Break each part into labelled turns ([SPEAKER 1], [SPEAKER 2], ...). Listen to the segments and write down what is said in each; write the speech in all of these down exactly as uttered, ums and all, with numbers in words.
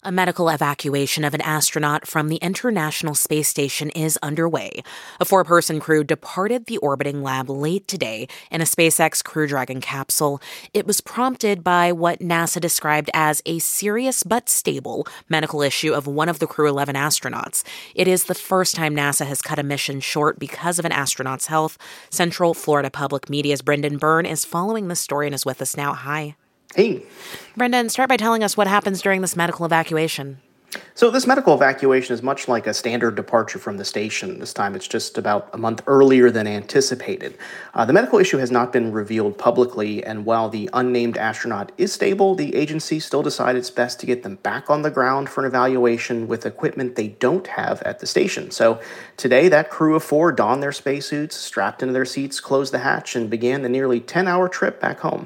[SPEAKER 1] A medical evacuation of an astronaut from the International Space Station is underway. A four-person crew departed the orbiting lab late today in a SpaceX Crew Dragon capsule. It was prompted by what NASA described as a serious but stable medical issue of one of the Crew eleven astronauts. It is the first time NASA has cut a mission short because of an astronaut's health. Central Florida Public Media's Brendan Byrne is following this story and is with us now. Hi.
[SPEAKER 2] Hey.
[SPEAKER 1] Brendan, start by telling us what happens during this medical evacuation.
[SPEAKER 2] So this medical evacuation is much like a standard departure from the station. This time it's just about a month earlier than anticipated. Uh, the medical issue has not been revealed publicly, and while the unnamed astronaut is stable, the agency still decided it's best to get them back on the ground for an evaluation with equipment they don't have at the station. So today, that crew of four donned their spacesuits, strapped into their seats, closed the hatch, and began the nearly ten-hour trip back home.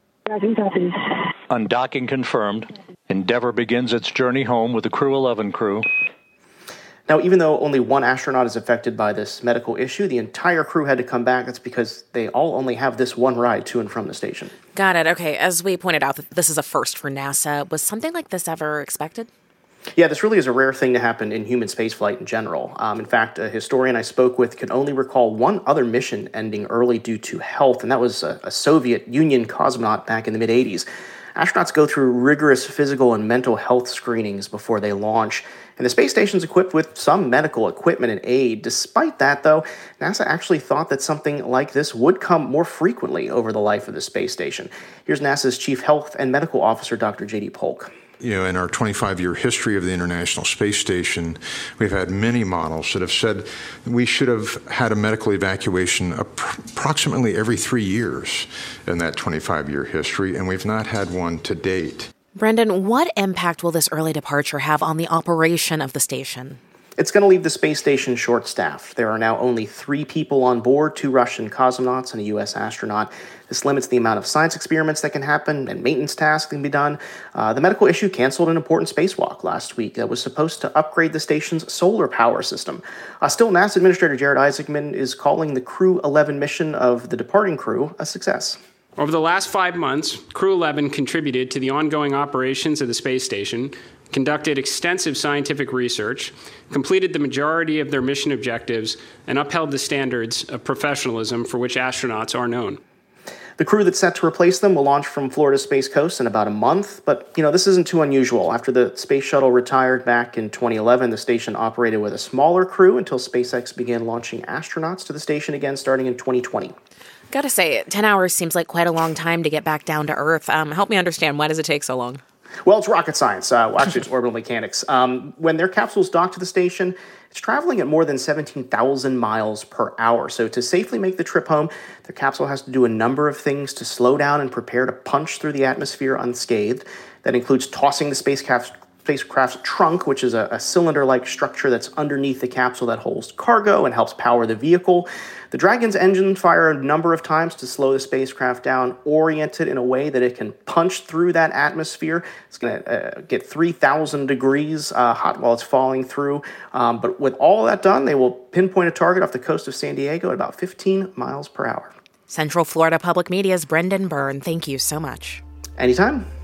[SPEAKER 3] Undocking confirmed. Endeavour begins its journey home with the Crew eleven crew.
[SPEAKER 2] Now, even though only one astronaut is affected by this medical issue, the entire crew had to come back. That's because they all only have this one ride to and from the station.
[SPEAKER 1] Got it. Okay, as we pointed out, this is a first for NASA. Was something like this ever expected?
[SPEAKER 2] Yeah, this really is a rare thing to happen in human spaceflight in general. Um, in fact, a historian I spoke with could only recall one other mission ending early due to health, and that was a, a Soviet Union cosmonaut back in the mid-eighties. Astronauts go through rigorous physical and mental health screenings before they launch, and the space station's equipped with some medical equipment and aid. Despite that, though, NASA actually thought that something like this would come more frequently over the life of the space station. Here's NASA's Chief Health and Medical Officer, Doctor J D Polk.
[SPEAKER 4] You know, in our twenty-five-year history of the International Space Station, we've had many models that have said we should have had a medical evacuation approximately every three years in that twenty-five-year history, and we've not had one to date.
[SPEAKER 1] Brendan, what impact will this early departure have on the operation of the station?
[SPEAKER 2] It's going to leave the space station short-staffed. There are now only three people on board, two Russian cosmonauts and a U S astronaut. This limits the amount of science experiments that can happen and maintenance tasks can be done. Uh, the medical issue canceled an important spacewalk last week that was supposed to upgrade the station's solar power system. Uh, still, NASA Administrator Jared Isaacman is calling the Crew eleven mission of the departing crew a success.
[SPEAKER 5] Over the last five months, Crew eleven contributed to the ongoing operations of the space station, conducted extensive scientific research, completed the majority of their mission objectives, and upheld the standards of professionalism for which astronauts are known.
[SPEAKER 2] The crew that's set to replace them will launch from Florida's Space Coast in about a month, but, you know, this isn't too unusual. After the space shuttle retired back in twenty eleven, the station operated with a smaller crew until SpaceX began launching astronauts to the station again starting in twenty twenty.
[SPEAKER 1] Gotta say, ten hours seems like quite a long time to get back down to Earth. Um, help me understand, why does it take so long?
[SPEAKER 2] Well, it's rocket science. Uh, well, actually, it's orbital mechanics. Um, when their capsules dock to the station, it's traveling at more than seventeen thousand miles per hour. So to safely make the trip home, the capsule has to do a number of things to slow down and prepare to punch through the atmosphere unscathed. That includes tossing the spacecraft spacecraft's trunk, which is a, a cylinder-like structure that's underneath the capsule that holds cargo and helps power the vehicle. The Dragon's engine fire a number of times to slow the spacecraft down, oriented in a way that it can punch through that atmosphere. It's going to uh, get three thousand degrees uh, hot while it's falling through. Um, but with all that done, they will pinpoint a target off the coast of San Diego at about fifteen miles per hour.
[SPEAKER 1] Central Florida Public Media's Brendan Byrne, thank you so much.
[SPEAKER 2] Anytime.